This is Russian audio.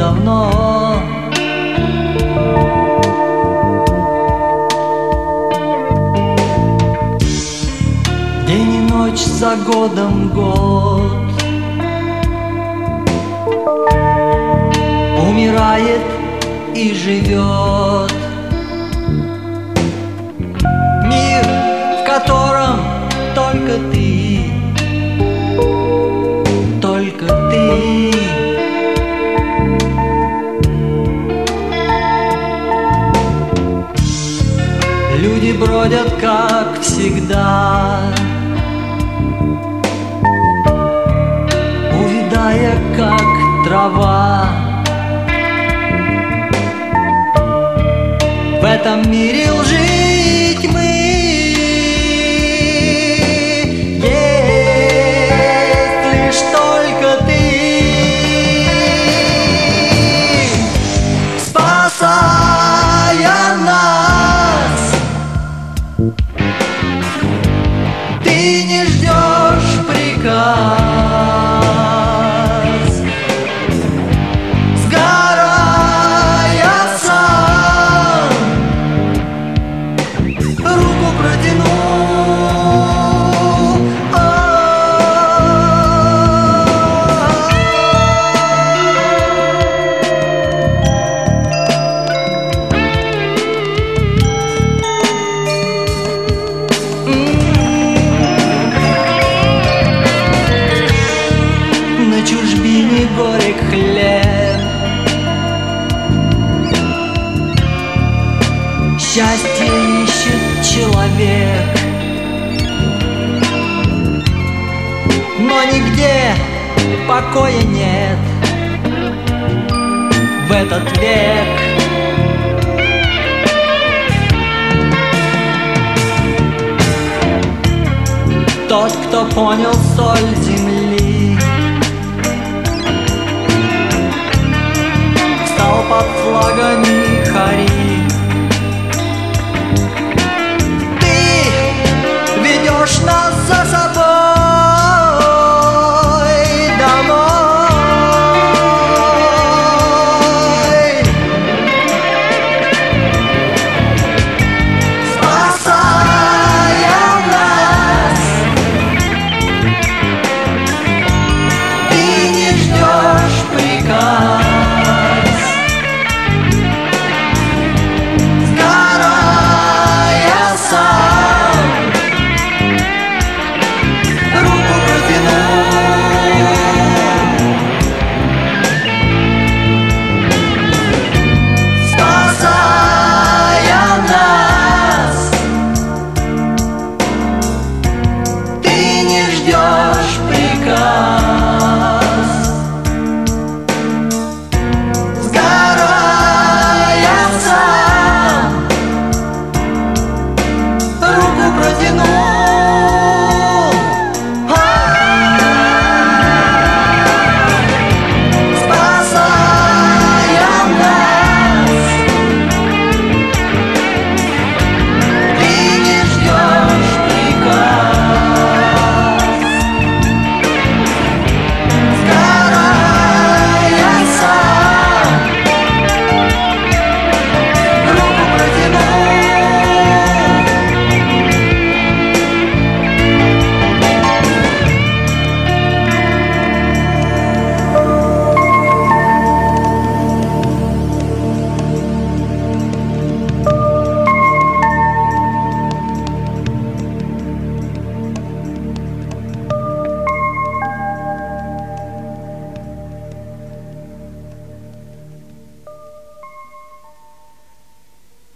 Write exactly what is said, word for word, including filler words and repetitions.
давно. День и ночь за годом год, умирает и живет. Мир, в котором только ты, только ты. Люди бродят, как всегда, увядая, как трава. В этом мире лжи и тьмы есть лишь только ты. Спасая нас, ты не ждешь приказ, сгорая сам, руку протяну. На чужбине горек хлеб, счастье ищет человек, но нигде покоя нет в этот век. Тот, кто понял соль земли, встал под флагами Хари.